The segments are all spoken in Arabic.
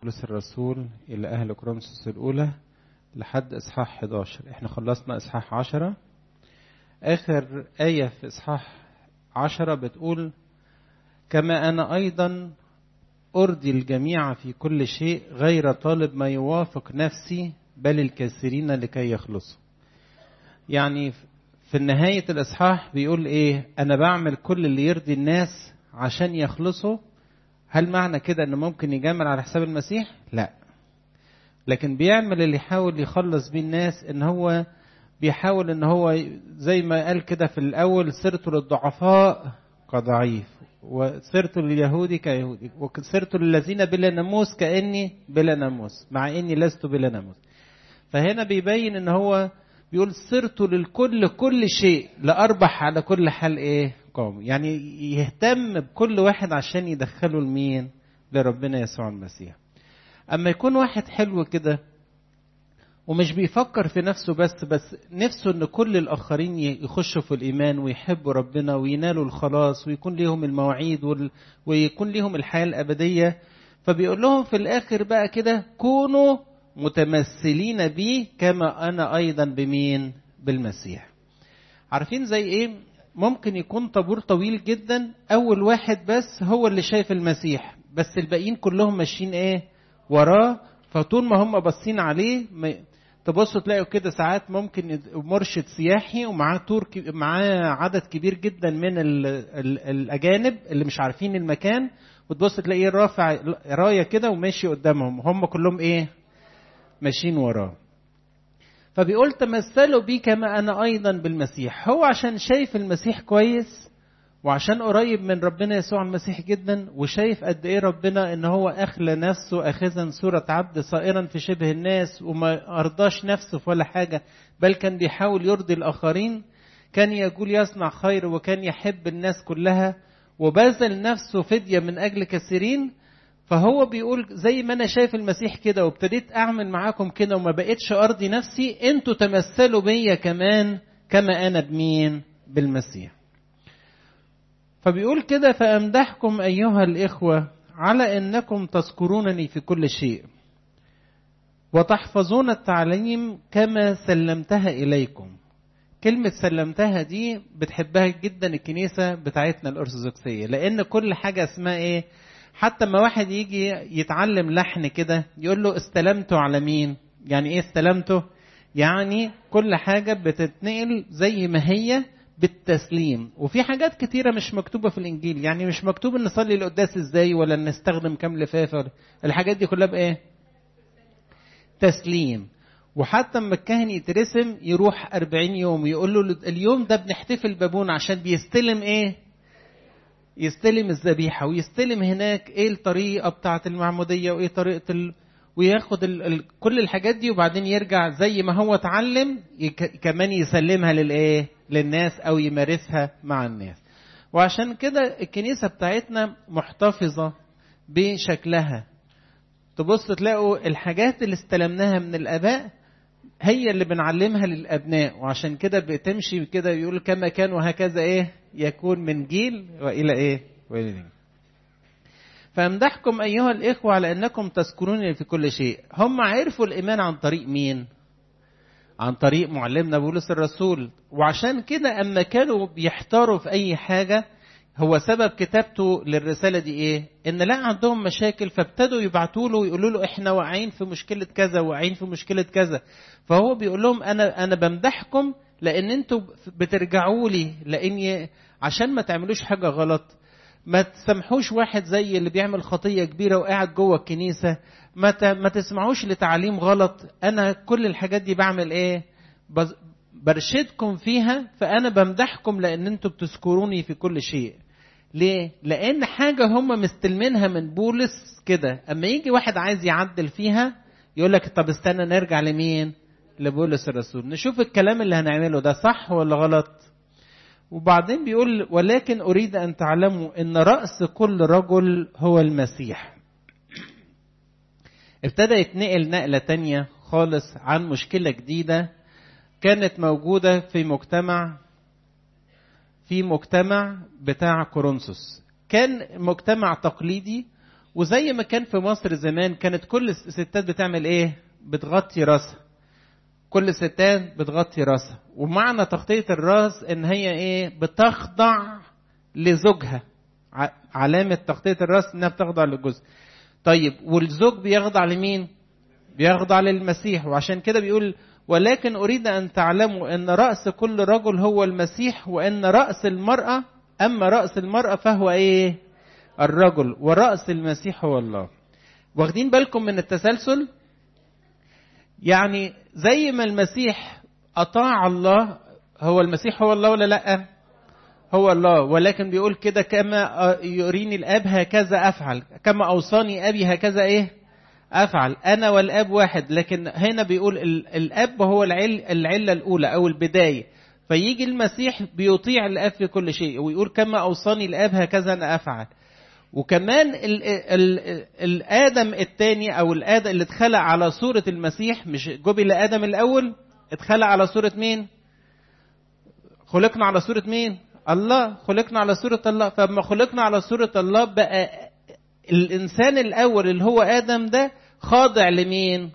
بولس الرسول إلى أهل كورنثوس الأولى لحد إصحاح 11. إحنا خلصنا إصحاح 10. آخر آية في إصحاح 10 بتقول: كما أنا أيضا أرضي الجميع في كل شيء غير طالب ما يوافق نفسي بل الكثيرين لكي يخلصوا. يعني في نهاية الإصحاح بيقول إيه؟ أنا بعمل كل اللي يرضي الناس عشان يخلصوا. هل معنى كده أنه ممكن يجامل على حساب المسيح؟ لا، لكن بيعمل اللي يحاول يخلص بيه الناس. إن هو بيحاول إن هو زي ما قال كده في الأول: سرت للضعفاء كضعيف، وسرت لليهودي كيهودي، وسرت للذين بلا ناموس كأني بلا ناموس مع إني لست بلا ناموس. فهنا بيبين إن هو بيقول: سرت للكل كل شيء لأربح على كل حال إيه قوم. يعني يهتم بكل واحد عشان يدخله لمين؟ لربنا يسوع المسيح. أما يكون واحد حلو كده ومش بيفكر في نفسه بس نفسه ان كل الاخرين يخشوا في الايمان ويحبوا ربنا وينالوا الخلاص ويكون ليهم المواعيد ويكون ليهم الحياة الابدية، فبيقول لهم في الاخر بقى كده: كونوا متمثلين بي كما انا ايضا بمين؟ بالمسيح. عارفين زي ايه؟ ممكن يكون طابور طويل جدا، اول واحد بس هو اللي شايف المسيح، بس الباقيين كلهم ماشيين ايه؟ وراه. فطول ما هم باصين عليه تبصوا تلاقوا كده ساعات ممكن مرشد سياحي ومعاه معاه عدد كبير جدا من الأجانب اللي مش عارفين المكان، وتبص تلاقيه رافع راية كده وماشي قدامهم، هم كلهم ايه؟ ماشيين وراه. فبيقول: تمثلوا بي كما أنا أيضا بالمسيح. هو عشان شايف المسيح كويس وعشان قريب من ربنا يسوع المسيح جدا، وشايف قد ايه ربنا ان هو اخلى نفسه اخذا صورة عبد صائرا في شبه الناس، وما ارضاش نفسه في ولا حاجة، بل كان بيحاول يرضي الاخرين. كان يقول يصنع خير، وكان يحب الناس كلها، وبذل نفسه فدية من اجل كثيرين. فهو بيقول: زي ما انا شايف المسيح كده وابتديت اعمل معاكم كده وما بقيتش ارضي نفسي، انتوا تمثلوا بيا كمان كما انا بمين؟ بالمسيح. فبيقول كده: فأمدحكم أيها الإخوة على أنكم تذكرونني في كل شيء وتحفظون التعليم كما سلمتها إليكم. كلمة سلمتها دي بتحبها جدا الكنيسة بتاعتنا الأرثوذكسية، لأن كل حاجة اسمها إيه؟ حتى ما واحد يجي يتعلم لحن كده يقول له: استلمته على مين؟ يعني إيه استلمته؟ يعني كل حاجة بتتنقل زي ما هي بالتسليم. وفي حاجات كتيرة مش مكتوبة في الإنجيل، يعني مش مكتوب إن نصلي القداس إزاي ولا نستخدم كام لفافة. الحاجات دي كلها بإيه؟ تسليم. وحتى لما الكاهن يترسم يروح 40 يوم يقول له: اليوم ده بنحتفل بابونا عشان بيستلم إيه؟ يستلم الذبيحة، ويستلم هناك إيه الطريقة بتاعة المعمودية وإيه طريقة وياخد كل الحاجات دي، وبعدين يرجع زي ما هو اتعلم كمان يسلمها للإيه؟ للناس، أو يمارسها مع الناس. وعشان كده الكنيسة بتاعتنا محتفظة بشكلها. تبص تلاقوا الحاجات اللي استلمناها من الآباء هي اللي بنعلمها للأبناء، وعشان كده بتمشي كده يقول: كما كان وهكذا إيه؟ يكون من جيل وإلى إيه؟ وإلى جيل. فأمدحكم أيها الإخوة على أنكم تذكرونني في كل شيء. هم عرفوا الإيمان عن طريق مين؟ عن طريق معلمنا بولس الرسول. وعشان كده أما كانوا بيحتاروا في أي حاجة، هو سبب كتابته للرسالة دي إيه؟ إن لا عندهم مشاكل، فابتدوا يبعتوا له ويقولوا له: إحنا واقعين في مشكلة كذا، واقعين في مشكلة كذا. فهو بيقول لهم: أنا بمدحكم لأن أنتوا بترجعوا لي، لأني عشان ما تعملوش حاجة غلط. ما تسمحوش واحد زي اللي بيعمل خطية كبيرة وقاعد جوه الكنيسة، ما تسمعوش لتعليم غلط. أنا كل الحاجات دي بعمل إيه؟ برشدكم فيها. فأنا بمدحكم لأن أنتوا بتذكروني في كل شيء. ليه؟ لأن حاجة هم مستلمينها من بولس كده، أما يجي واحد عايز يعدل فيها يقول لك: طب استنى نرجع لمين؟ لبولس الرسول، نشوف الكلام اللي هنعمله ده صح ولا غلط. وبعدين بيقول: ولكن أريد أن تعلموا أن رأس كل رجل هو المسيح. ابتدى يتنقل نقلة تانية خالص عن مشكلة جديدة كانت موجودة في مجتمع بتاع كورنثوس. كان مجتمع تقليدي، وزي ما كان في مصر زمان كانت كل الستات بتعمل ايه؟ بتغطي راسها. كل الستات بتغطي راسها، ومعنى تغطية الراس ان هي ايه؟ بتخضع لزوجها. علامة تغطية الراس انها بتخضع للجزء. طيب والزوج بيخضع لمين؟ بيخضع للمسيح. وعشان كده بيقول ولكن أريد أن تعلموا أن رأس كل رجل هو المسيح، وأن رأس المرأة، أما رأس المرأة فهو إيه؟ الرجل، ورأس المسيح هو الله. واخدين بالكم من التسلسل؟ يعني زي ما المسيح أطاع الله، هو المسيح هو الله ولا لأ؟ هو الله، ولكن بيقول كده كما يريني الآب هكذا أفعل، كما أوصاني أبي هكذا إيه؟ أفعل. أنا والآب واحد. لكن هنا بيقول الآب هو العلة الأولى أو البداية، فيجي المسيح بيطيع الآب في كل شيء ويقول كما أوصاني الآب هكذا أنا أفعل. وكمان الآدم الثاني أو الآدم اللي اتخلق على صورة المسيح، مش جبل آدم الأول، اتخلق على صورة مين؟ خلقنا على صورة مين؟ الله. خلقنا على صورة الله. فلما خلقنا على صورة الله بقى الإنسان الأول اللي هو آدم ده خاضع لمين؟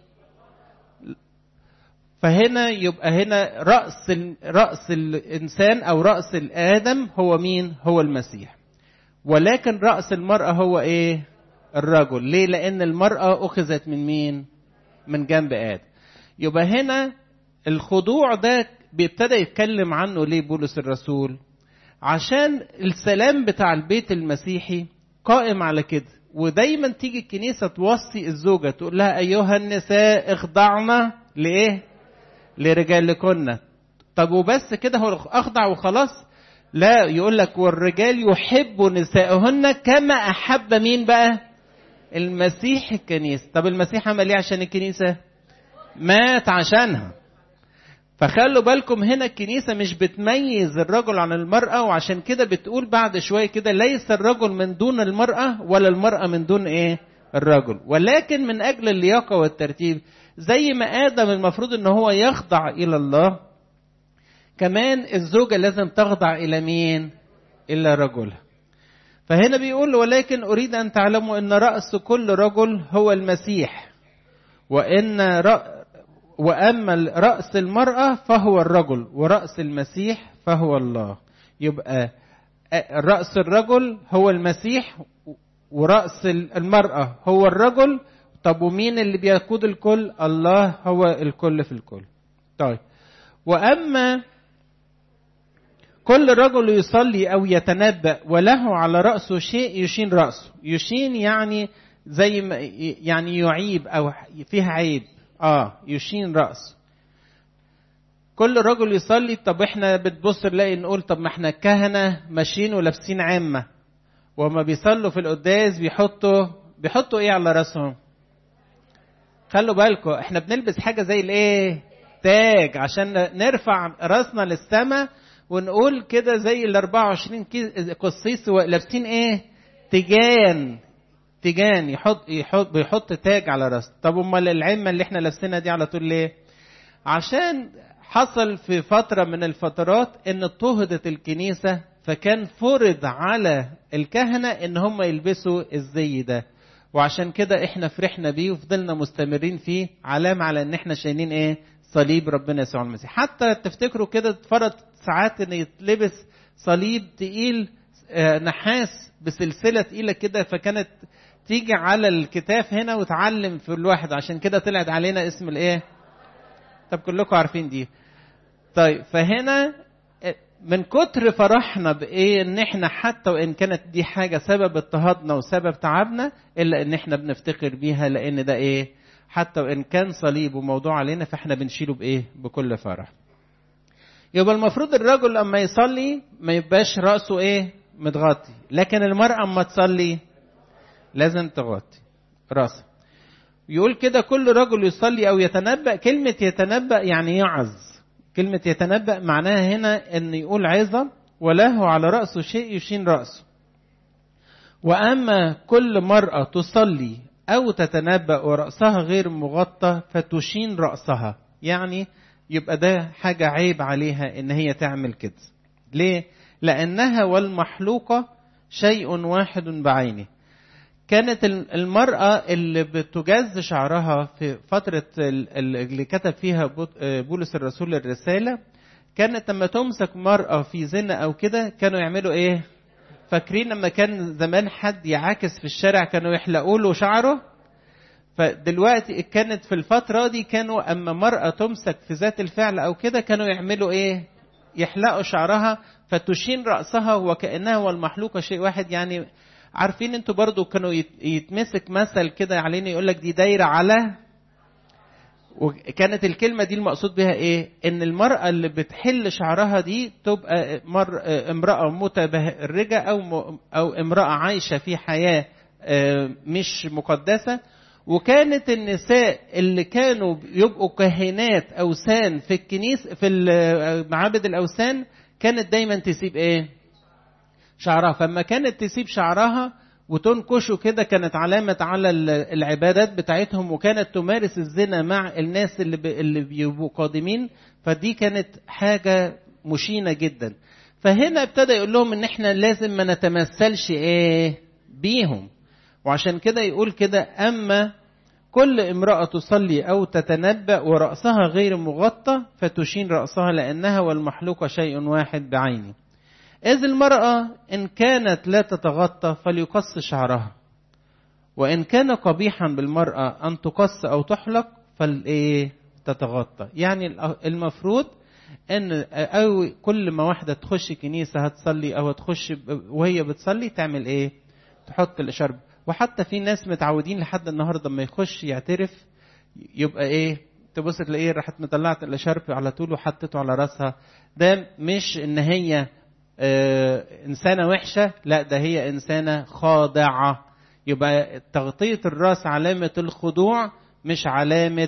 فهنا يبقى هنا رأس الإنسان أو رأس الآدم هو مين؟ هو المسيح. ولكن رأس المرأة هو إيه؟ الرجل. ليه؟ لأن المرأة أخذت من مين؟ من جنب آدم. يبقى هنا الخضوع ده بيبتدى يتكلم عنه ليه بولس الرسول؟ عشان السلام بتاع البيت المسيحي قائم على كده. ودايما تيجي الكنيسة توصي الزوجة تقول لها أيها النساء اخضعنا لإيه؟ لرجالكن. طب وبس كده هو أخضع وخلاص؟ لا، يقول لك والرجال يحب نسائهن كما أحب مين بقى؟ المسيح الكنيسة. طب المسيح عمل ايه عشان الكنيسة؟ مات عشانها. فخلوا بالكم هنا الكنيسة مش بتميز الرجل عن المرأة، وعشان كده بتقول بعد شوية كده ليس الرجل من دون المرأة ولا المرأة من دون ايه؟ الرجل، ولكن من أجل اللياقة والترتيب. زي ما آدم المفروض ان هو يخضع إلى الله، كمان الزوجة لازم تخضع إلى مين؟ إلى رجلها. فهنا بيقول ولكن أريد أن تعلموا أن رأس كل رجل هو المسيح، وأما رأس المرأة فهو الرجل، ورأس المسيح فهو الله. يبقى رأس الرجل هو المسيح، ورأس المرأة هو الرجل. طب ومين اللي بيقود الكل؟ الله هو الكل في الكل. طيب وأما كل رجل يصلي أو يتنبأ وله على رأسه شيء يشين رأسه. يشين يعني زي ما يعني يعيب أو فيها عيب. يشين رأسه. كل رجل يصلي. طب احنا بتبص نلاقي نقول طب ما احنا كهنة ماشيين ولابسين عمة، وما بيصلوا في القداس بيحطوا ايه على رأسهم؟ خلوا بالكم احنا بنلبس حاجة زي الايه؟ تاج، عشان نرفع رأسنا للسماء ونقول كده زي ال 24 قسيس لابسين ايه؟ تيجان بيحط تاج على راسه. طب امال العمه اللي احنا لابسينها دي على طول ليه؟ عشان حصل في فتره من الفترات ان اضطهدت الكنيسه، فكان فرض على الكهنه ان هم يلبسوا الزي ده، وعشان كده احنا فرحنا بيه وفضلنا مستمرين فيه، علامه على ان احنا شايلين ايه؟ صليب ربنا يسوع المسيح. حتى تفتكروا كده اتفرض ساعات ان يتلبس صليب تقيل نحاس بسلسله تقيله كده، فكانت تيجي على الكتاف هنا وتعلم في الواحد، عشان كده طلعت علينا اسم الايه؟ طب كلكم عارفين دي. طيب فهنا من كتر فرحنا بايه ان احنا حتى وان كانت دي حاجه سبب اضطهادنا وسبب تعبنا، الا ان احنا بنفتخر بيها، لان ده ايه؟ حتى وان كان صليب وموضوع علينا فاحنا بنشيله بايه؟ بكل فرح. يبقى المفروض الرجل لما يصلي ما يبقاش رأسه ايه؟ متغطي، لكن المرأة اما تصلي لازم تغطي رأسها. يقول كده كل رجل يصلي او يتنبأ. كلمة يتنبأ يعني يعظ. كلمة يتنبأ معناها هنا ان يقول عظة، وله على رأسه شيء يشين رأسه. وأما كل مرأة تصلي أو تتنبأ ورأسها غير مغطى فتشين رأسها، يعني يبقى ده حاجة عيب عليها إن هي تعمل كده. ليه؟ لأنها والمحلوقة شيء واحد بعينه. كانت المرأة اللي بتجز شعرها في فترة اللي كتب فيها بولس الرسول الرسالة، كانت لما تمسك مرأة في زنا أو كده كانوا يعملوا إيه؟ فاكرين لما كان زمان حد يعاكس في الشارع كانوا يحلقوا له شعره؟ فدلوقتي كانت في الفترة دي كانوا أما مرأة تمسك في ذات الفعل أو كده كانوا يعملوا إيه؟ يحلقوا شعرها فتشين رأسها وكأنها والمحلوقة شيء واحد. يعني عارفين انتوا برضو كانوا يتمسك مثل كده علينا يقول لك دي دايرة على، وكانت الكلمة دي المقصود بها ايه؟ ان المرأة اللي بتحل شعرها دي تبقى امرأة متبرجة او امرأة عايشة في حياة مش مقدسة. وكانت النساء اللي كانوا يبقوا كاهنات اوثان في الكنيسة في معابد الاوثان كانت دايما تسيب ايه؟ شعرها. فما كانت تسيب شعرها وتنكشه كده كانت علامة على العبادات بتاعتهم، وكانت تمارس الزنا مع الناس اللي بيبقوا قادمين. فدي كانت حاجة مشينة جدا. فهنا ابتدى يقول لهم ان احنا لازم ما نتمثلش ايه بيهم. وعشان كده يقول كده اما كل امرأة تصلي او تتنبأ ورأسها غير مغطى فتشين رأسها لانها والمحلوقة شيء واحد بعينه. إذ المرأة إن كانت لا تتغطى فليقص شعرها، وإن كان قبيحا بالمرأة أن تقص أو تحلق فالإيه تتغطى. يعني المفروض إن أو كل ما واحدة تخش كنيسة هتصلي أو تخش وهي بتصلي تعمل إيه؟ تحط الإشارب. وحتى في ناس متعودين لحد النهاردة ما يخش يعترف يبقى إيه؟ تبص تلاقيه راحت مطلعت الإشارب على طول وحطته على رأسها. ده مش إن هي إنسانة وحشة، لا ده هي إنسانة خاضعة. يبقى تغطية الرأس علامة الخضوع مش علامة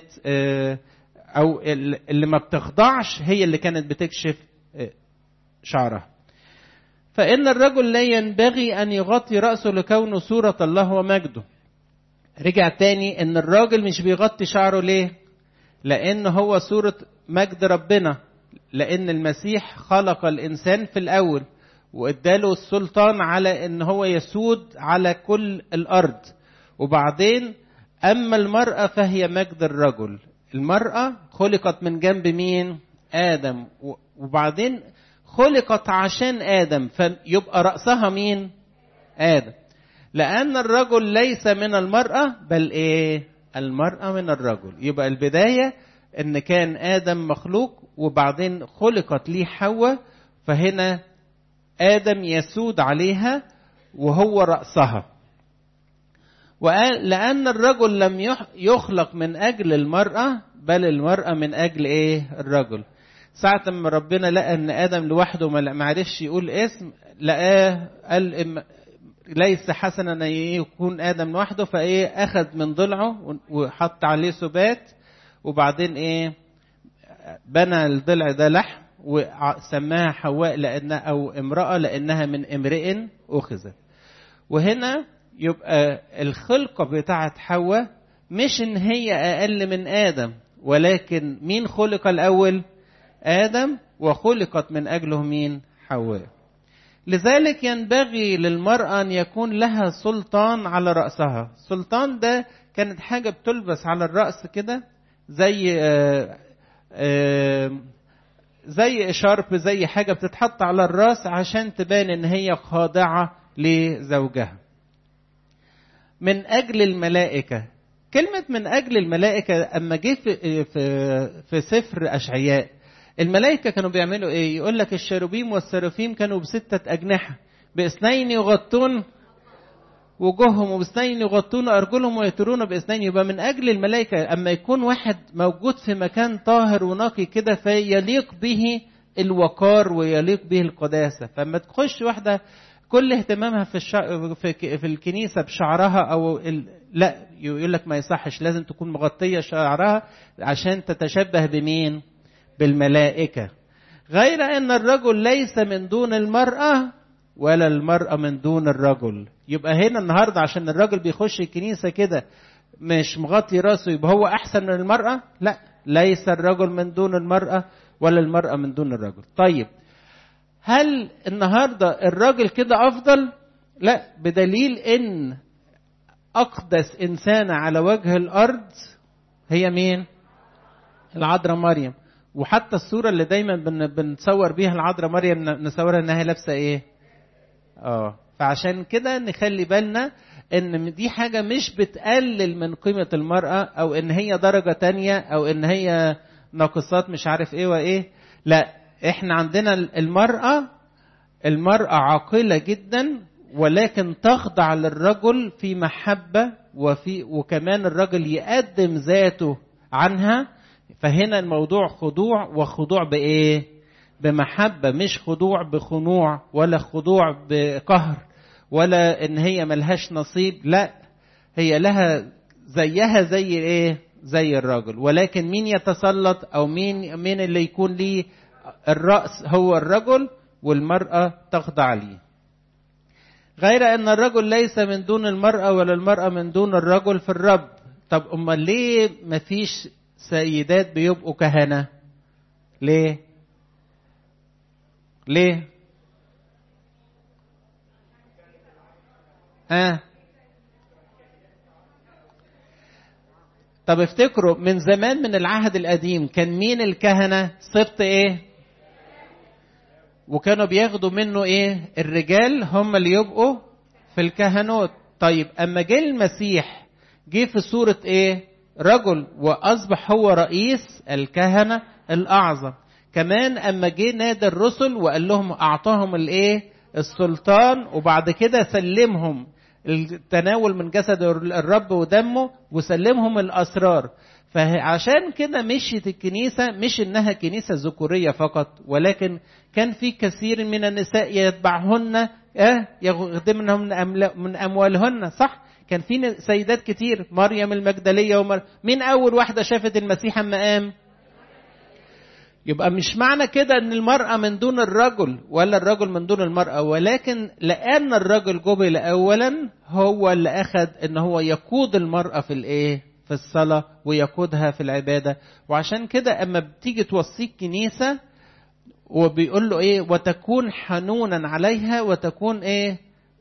أو اللي ما بتخضعش هي اللي كانت بتكشف شعرها. فإن الرجل لا ينبغي أن يغطي رأسه لكونه صورة الله ومجده. رجع تاني إن الراجل مش بيغطي شعره ليه؟ لأن هو صورة مجد ربنا، لأن المسيح خلق الإنسان في الأول وإداله السلطان على إن هو يسود على كل الأرض. وبعدين أما المرأة فهي مجد الرجل. المرأة خلقت من جنب مين؟ آدم. وبعدين خلقت عشان آدم، فيبقى رأسها مين؟ آدم. لأن الرجل ليس من المرأة بل إيه؟ المرأة من الرجل. يبقى البداية إن كان آدم مخلوق وبعدين خلقت ليه حواء، فهنا آدم يسود عليها وهو رأسها. لأن الرجل لم يخلق من أجل المرأة بل المرأة من أجل إيه؟ الرجل. ساعة ما ربنا لقى أن آدم لوحده ما عرفش يقول اسم، لقاه قال ليس حسنا أن يكون آدم لوحده، فإيه أخذ من ضلعه وحط عليه سبات، وبعدين إيه بنى الضلع ده لحم وسماها حواء لأنها أو امرأة لأنها من امرئ أخذت. وهنا يبقى الخلقة بتاعت حواء مش إن هي أقل من آدم، ولكن مين خلق الأول؟ آدم، وخلقت من أجله مين؟ حواء. لذلك ينبغي للمرأة أن يكون لها سلطان على رأسها. سلطان ده كانت حاجة بتلبس على الرأس كده زي شارب، زي حاجة بتتحط على الرأس عشان تبان إن هي خاضعة لزوجها. من أجل الملائكة. كلمة من أجل الملائكة أما جه في سفر أشعياء، الملائكة كانوا بيعملوا إيه؟ يقول لك الشيروبيم والسرافيم كانوا ب6 أجنحة، ب2 يغطون وجوههم وب2 يغطون أرجلهم ويطيرون ب2. يبقى من أجل الملائكة. أما يكون واحد موجود في مكان طاهر ونقي كده فيليق به الوقار ويليق به القداسة. فما تخش واحدة كل اهتمامها في الكنيسة بشعرها أو لا، يقول لك ما يصحش، لازم تكون مغطية شعرها عشان تتشبه بمين؟ بالملائكة. غير أن الرجل ليس من دون المرأة ولا المرأة من دون الرجل. يبقى هنا النهاردة عشان الرجل بيخش الكنيسة كده مش مغطي راسه يبقى هو أحسن من المرأة؟ لا، ليس الرجل من دون المرأة ولا المرأة من دون الرجل. طيب هل النهاردة الراجل كده أفضل؟ لا، بدليل إن أقدس إنسانة على وجه الأرض هي مين؟ العذراء مريم. وحتى الصورة اللي دايما بنصور بيها العذراء مريم نصورها انها لابسة ايه؟ فعشان كده نخلي بالنا ان دي حاجة مش بتقلل من قيمة المرأة او ان هي درجة تانية او ان هي ناقصات مش عارف ايه وايه. لا، احنا عندنا المرأة عاقلة جدا، ولكن تخضع للرجل في محبة، وكمان الرجل يقدم ذاته عنها. فهنا الموضوع خضوع، وخضوع بإيه؟ بمحبة، مش خضوع بخنوع ولا خضوع بقهر ولا إن هي ملهاش نصيب. لا، هي لها زيها زي إيه؟ زي الرجل. ولكن مين يتسلط أو مين اللي يكون ليه الرأس؟ هو الرجل، والمرأة تخضع ليه. غير أن الرجل ليس من دون المرأة ولا المرأة من دون الرجل في الرب. طب أمال ليه مفيش سيدات بيبقوا كهنة؟ ليه؟ طب افتكروا من زمان، من العهد القديم، كان مين الكهنة؟ سبط ايه؟ وكانوا بياخدوا منه ايه؟ الرجال هم اللي يبقوا في الكهنوت. طيب اما جه المسيح جه في صورة ايه؟ رجل، واصبح هو رئيس الكهنة الاعظم. كمان اما جه نادى الرسل وقال لهم، اعطاهم الايه؟ السلطان، وبعد كده سلمهم التناول من جسد الرب ودمه، وسلمهم الاسرار. فعشان كده مشيت الكنيسة، مش انها كنيسة ذكورية فقط، ولكن كان في كثير من النساء يتبعهن، يخدمنهم من اموالهن. صح؟ كان في سيدات كتير، مريم المجدلية مين اول واحدة شافت المسيح اما قام؟ يبقى مش معنى كده ان المرأة من دون الرجل ولا الرجل من دون المرأة، ولكن لان الرجل جبل اولا، هو اللي اخذ ان هو يقود المرأة في الايه؟ في الصلاة، ويقودها في العبادة. وعشان كده اما بتيجي توصيك كنيسة وبيقول له ايه؟ وتكون حنونا عليها، وتكون ايه؟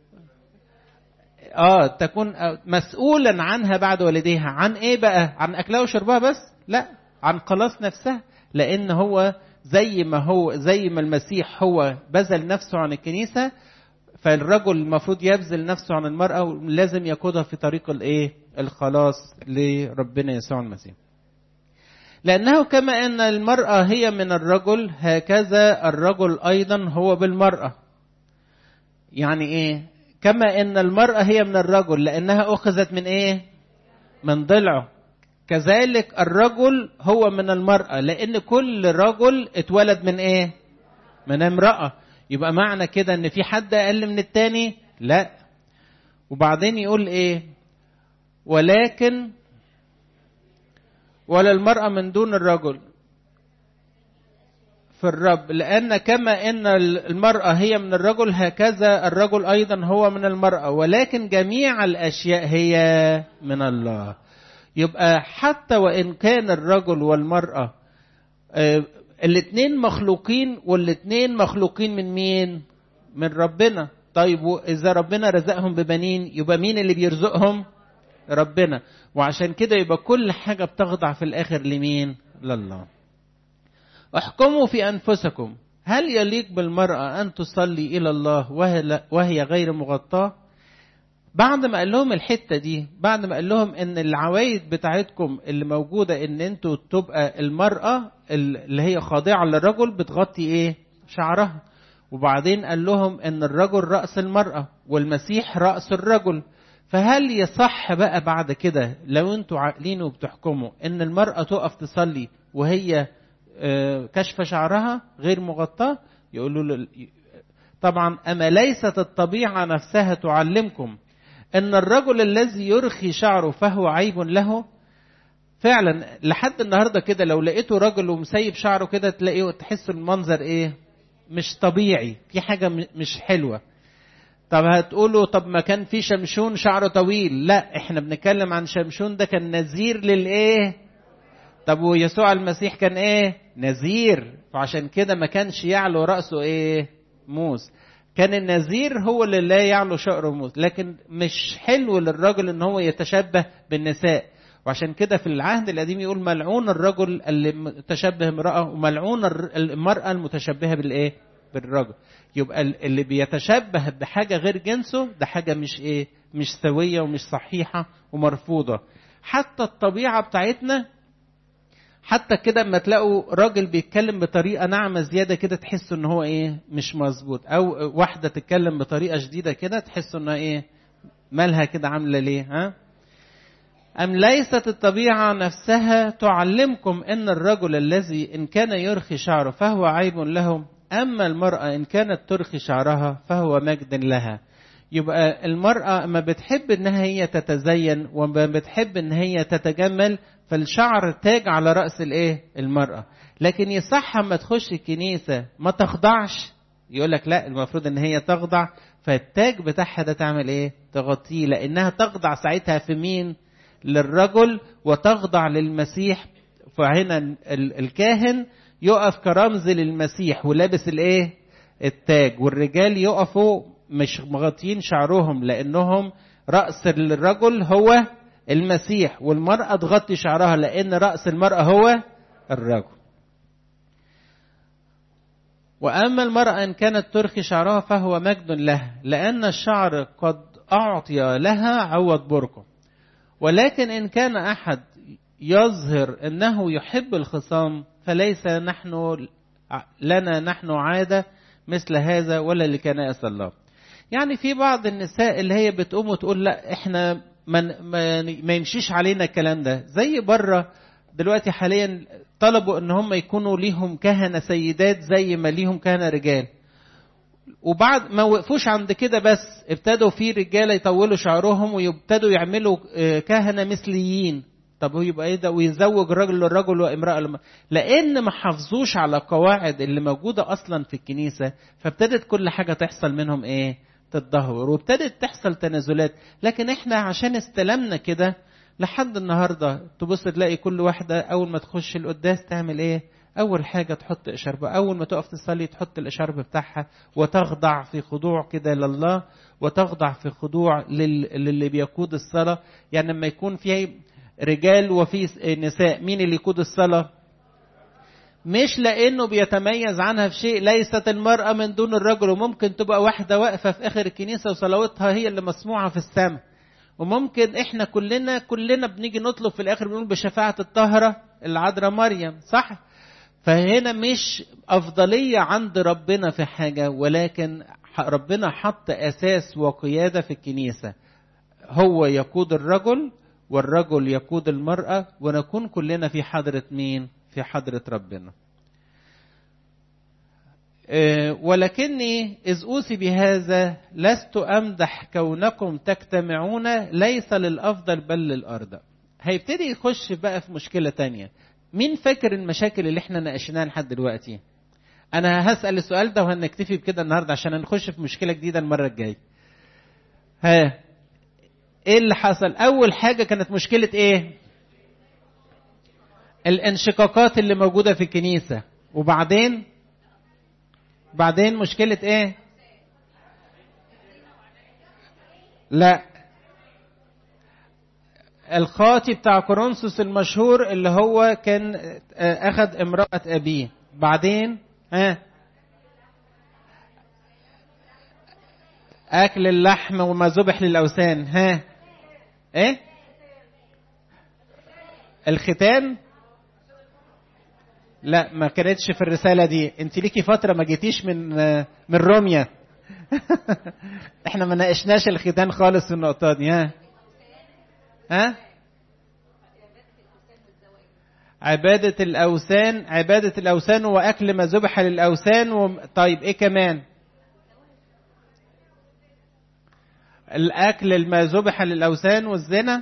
تكون مسؤولا عنها بعد والديها. عن ايه بقى؟ عن اكلها وشربها بس؟ لا، عن خلاص نفسها. لان هو زي ما المسيح هو بذل نفسه عن الكنيسة، فالرجل المفروض يبذل نفسه عن المرأة، ولازم يقودها في طريق الايه؟ الخلاص لربنا يسوع المسيح. لأنه كما أن المرأة هي من الرجل، هكذا الرجل أيضا هو بالمرأة. يعني إيه؟ كما أن المرأة هي من الرجل لأنها أخذت من إيه؟ من ضلعه. كذلك الرجل هو من المرأة، لأن كل رجل اتولد من إيه؟ من امرأة. يبقى معنى كده أن في حد أقل من التاني؟ لا. وبعدين يقول إيه؟ ولكن ولا المرأة من دون الرجل في الرب، لأن كما أن المرأة هي من الرجل، هكذا الرجل أيضا هو من المرأة، ولكن جميع الأشياء هي من الله. يبقى حتى وإن كان الرجل والمرأة الاثنين مخلوقين، والاثنين مخلوقين من مين؟ من ربنا. طيب وإذا ربنا رزقهم ببنين، يبقى مين اللي بيرزقهم؟ ربنا. وعشان كده يبقى كل حاجة بتخضع في الآخر لمين؟ لله. احكموا في أنفسكم، هل يليق بالمرأة أن تصلي إلى الله وهي غير مغطاة؟ بعد ما قال لهم الحتة دي، بعد ما قال لهم ان العوايد بتاعتكم اللي موجودة ان انتوا تبقى المرأة اللي هي خاضعة للرجل بتغطي ايه؟ شعرها. وبعدين قال لهم ان الرجل رأس المرأة والمسيح رأس الرجل. فهل يصح بقى بعد كده لو انتوا عاقلين وبتحكموا ان المرأة تقف تصلي وهي كشف شعرها غير مغطاة؟ يقولوا طبعا أما ليست الطبيعة نفسها تعلمكم ان الرجل الذي يرخي شعره فهو عيب له؟ فعلا لحد النهاردة كده لو لقيته رجل ومسيب شعره كده تلاقيه تحسوا المنظر ايه؟ مش طبيعي، في حاجة مش حلوة. طب هتقولوا طب ما كان في شمشون شعره طويل؟ لا، احنا بنتكلم عن شمشون ده كان نذير للايه؟ طب ويسوع المسيح كان ايه؟ نذير، فعشان كده ما كانش يعلو رأسه ايه؟ موس. كان النذير هو اللي لا يعلو شأر موسى، لكن مش حلو للرجل ان هو يتشبه بالنساء. وعشان كده في العهد القديم يقول ملعون الرجل اللي متشبه امرأة، وملعون المرأة المتشبهة بالايه؟ بالرجل. يبقى اللي بيتشبه بحاجة غير جنسه ده حاجة مش ايه؟ مش سوية ومش صحيحة ومرفوضة. حتى الطبيعة بتاعتنا، حتى كده اما تلاقوا راجل بيتكلم بطريقة ناعمة زيادة كده تحسوا ان هو ايه؟ مش مظبوط. او واحدة تتكلم بطريقة شديدة كده تحسوا انها ايه؟ مالها كده عاملة ليه؟ ها؟ أم ليست الطبيعة نفسها تعلمكم أن الرجل الذي إن كان يرخي شعره فهو عيب له، أما المرأة إن كانت ترخي شعرها فهو مجد لها. يبقى المرأة ما بتحب إنها هي تتزين وما بتحب إن هي تتجمل، فالشعر تاج على رأس الإيه؟ المرأة. لكن يصح ما تخش الكنيسة ما تخضعش، يقول لك لا المفروض إن هي تخضع، فالتاج بتاعها ده تعمل إيه؟ تغطيه، لأنها تخضع ساعتها في مين؟ للرجل، وتخضع للمسيح. فهنا الكاهن يقف كرمز للمسيح ولابس الايه؟ التاج. والرجال يقفوا مش مغطيين شعرهم، لانهم رأس الرجل هو المسيح، والمرأة تغطي شعرها لان رأس المرأة هو الرجل. وأما المرأة إن كانت ترخي شعرها فهو مجد لها، لأن الشعر قد أعطي لها عوض بركه. ولكن إن كان أحد يظهر أنه يحب الخصام فليس لنا نحن عادة مثل هذا ولا لكنائس الله. يعني في بعض النساء اللي هي بتقوم وتقول لا احنا ما يمشيش علينا الكلام ده. زي بره دلوقتي حاليا طلبوا ان هم يكونوا ليهم كهنة سيدات زي ما ليهم كهنة رجال، وبعد ما وقفوش عند كده بس ابتدوا في رجالة يطولوا شعرهم ويبتدوا يعملوا كهنة مثليين. طب هو يبقى ايه ده؟ ويزوج رجل للرجل وامرأة لأن ما حافظوش على قواعد اللي موجودة أصلا في الكنيسة، فابتدت كل حاجة تحصل منهم ايه؟ تتدهور، وابتدت تحصل تنازلات. لكن احنا عشان استلمنا كده لحد النهاردة تبص تلاقي كل واحدة أول ما تخش القداس تعمل ايه؟ أول حاجة تحط إشاربة، أول ما تقف تصلي تحط الإشاربة بتاعها وتخضع في خضوع كده لله، وتخضع في خضوع للي بيقود الصلاة. يعني لما يكون في رجال وفي نساء، مين اللي يقود الصلاة؟ مش لأنه بيتميز عنها في شيء، ليست المرأة من دون الرجل. وممكن تبقى واحدة واقفة في آخر الكنيسة وصلواتها هي اللي مسموعة في السماء، وممكن احنا كلنا بنيجي نطلب في الآخر بنقول بشفاعة الطاهرة العذراء مريم، صح؟ فهنا مش أفضلية عند ربنا في حاجة، ولكن ربنا حط أساس وقيادة في الكنيسة، هو يقود الرجل والرجل يقود المرأة، ونكون كلنا في حضرة مين؟ في حضرة ربنا. ولكني إذ أوصي بهذا لست أمدح كونكم تجتمعون ليس للأفضل بل للأرض. هيبتدي يخش بقى في مشكلة تانية. مين فاكر المشاكل اللي احنا ناقشناها لحد دلوقتي؟ انا هسأل السؤال ده وهنكتفي بكده النهارده عشان نخش في مشكلة جديدة المرة الجاية. ايه اللي حصل؟ اول حاجة كانت مشكلة ايه؟ الانشقاقات اللي موجودة في الكنيسة. وبعدين مشكلة ايه؟ لا، الخاطي بتاع كورنثوس المشهور اللي هو كان اخذ امرأة ابيه. بعدين اكل اللحم وما ذبح للاوثان. ايه؟ الختان؟ لا، ما كانتش في الرسالة دي. انت ليكي فترة ما جيتيش من روميا. احنا ما ناقشناش الختان خالص في النقطة دي. عبادة الأوثان وأكل ما ذبح للأوثان طيب إيه كمان؟ الأكل ما ذبح للأوثان والزنا.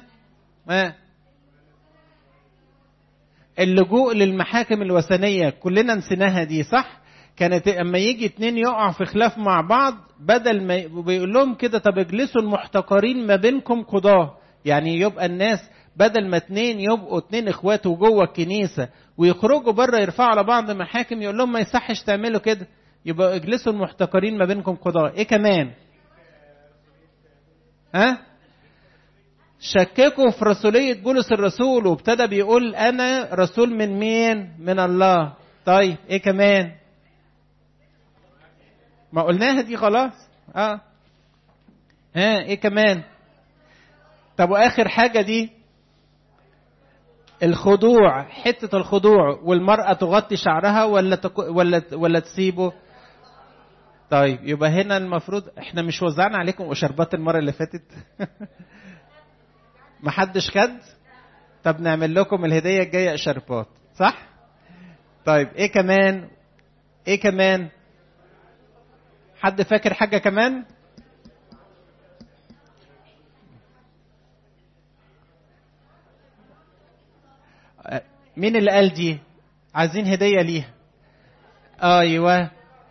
اللجوء للمحاكم الوثنية كلنا نسيناها دي، صح؟ كانت اما يجي اتنين يقعوا في خلاف مع بعض، بدل ما بيقول لهم كده طب اجلسوا المحتقرين ما بينكم قضاة. يعني يبقى الناس بدل ما اتنين يبقوا اتنين اخوات جوه الكنيسة ويخرجوا بره يرفعوا على بعض محاكم، يقول لهم ما يصحش تعملوا كده. يبقى اجلسوا المحتقرين ما بينكم قضاء. ايه كمان؟ شككوا في رسولية بولس الرسول وابتدى بيقول انا رسول من مين؟ من الله. طيب ايه كمان؟ ما قلناها دي خلاص. ايه كمان؟ طب واخر حاجة دي الخضوع، حتة الخضوع، والمرأة تغطي شعرها ولا تسيبه. طيب يبقى هنا المفروض احنا مش وزعنا عليكم اشربات المرة اللي فاتت؟ محدش خد؟ طب نعمل لكم الهدية الجاية اشربات، صح؟ طيب ايه كمان؟ ايه كمان؟ حد فاكر حاجة كمان؟ مين اللي قال دي؟ عايزين هدية ليها. ايوه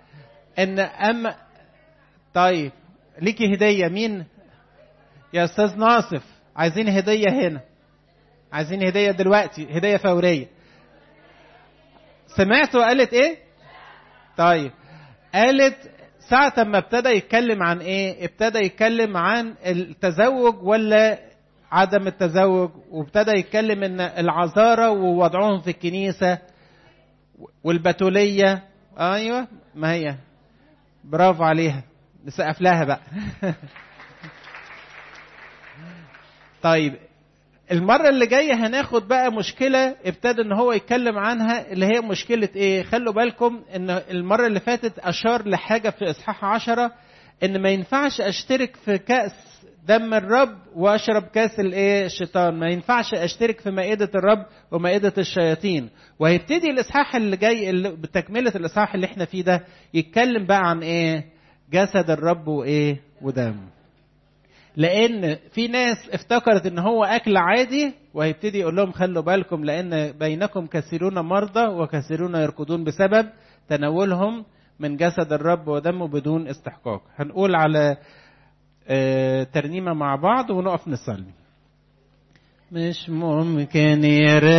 طيب ليكي هدية. مين؟ يا استاذ ناصف، عايزين هدية هنا، عايزين هدية دلوقتي، هدية فورية. سمعتوا قالت ايه؟ طيب قالت ساعة ما ابتدى يتكلم عن ايه؟ ابتدى يتكلم عن التزوج ولا عدم التزوج، وابتدى يتكلم ان العذارى ووضعهم في الكنيسة والبتولية. ايوه ما هي، برافو عليها، نسقف لها بقى. طيب المرة اللي جاية هناخد بقى مشكلة ابتدى ان هو يتكلم عنها، اللي هي مشكلة ايه؟ خلوا بالكم ان المرة اللي فاتت اشار لحاجة في اصحاح 10 ان ما ينفعش اشترك في كأس دم الرب واشرب كاس الايه؟ الشيطان. ما ينفعش اشترك في مائدة الرب ومائدة الشياطين. وهيبتدي الاصحاح اللي جاي بتكملة الاصحاح اللي احنا فيه ده يتكلم بقى عن ايه؟ جسد الرب وايه؟ ودم. لان في ناس افتكرت ان هو اكل عادي، وهيبتدي يقول لهم خلوا بالكم لان بينكم كثيرون مرضى وكثيرون يرقدون بسبب تناولهم من جسد الرب ودمه بدون استحقاق. هنقول على ترنيمة مع بعض ونقف نصلي. مش ممكن